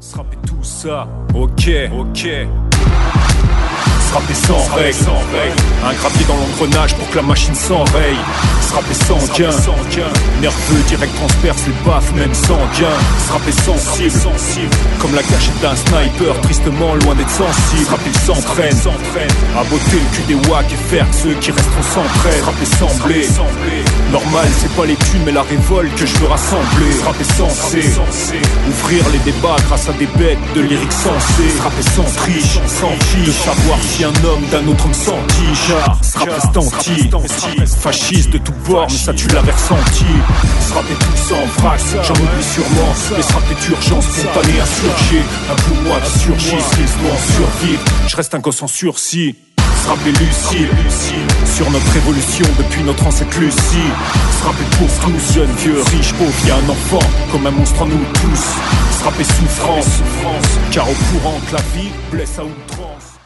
Srapper tout ça, ok. Srapper sans règle, un gravier dans l'engrenage pour que la machine s'enraye. Srapper sans gain, nerveux direct transperce les baffes même sanguin. Srapper sensible, comme la cachette d'un sniper, tristement loin d'être sensible. Srapper s'entraîne, à botter le cul des wack et faire que ceux qui resteront s'entraînent. Srapper semblé, normal c'est pas les thunes mais la révolte que je veux rassembler. Srapper censé, ouvrir les débats grâce à des bêtes de lyriques sensées. Srapper sans triche, sans fiche, de savoir si un homme d'un autre homme s'entiche. Srapper stanti, fasciste de tout bord mais ça tu l'avais ressenti. Srapper tout sans vrac, j'en oublie sûrement. Mais srapper d'urgence, spontané, insurgé. Un coup moi qui surgit, laisse-moi en survivre. Je reste un gosse en sursis. Srapper lucide sur notre évolution depuis notre ancêtre Lucie. Srapper pour tous, jeunes, vieux, riches, pauvres, y'a un enfant comme un monstre en nous tous. Srapper souffrance, car au courant que la vie blesse à outrance.